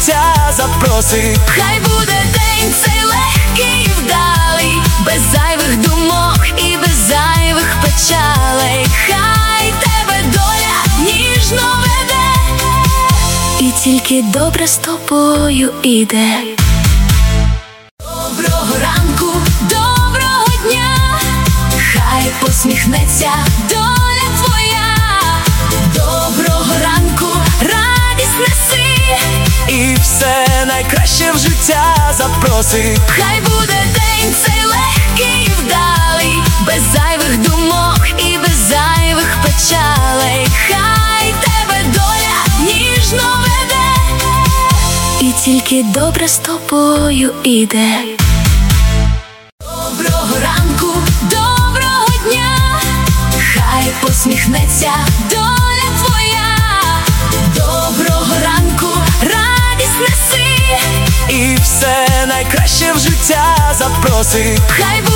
життя запроси. Хай буде день цей легкий і вдалий, без зайвих думок і без зайвих печалей. Хай тебе доля ніжно веде, і тільки добре з тобою іде. Доброго ранку, доброго дня, хай посміхнеться доля твоя. Доброго ранку, радість неси, І все найкраще в життя запроси. хай буде день цей легкий і вдалий, без зайвих думок і без зайвих печалей. Хай тебе доля ніжно веде, і тільки добре з тобою іде. Доброго ранку, доброго дня, хай посміхнеться доля твоя. Доброго ранку, радість неси, І все найкраще в життя запроси. хай буде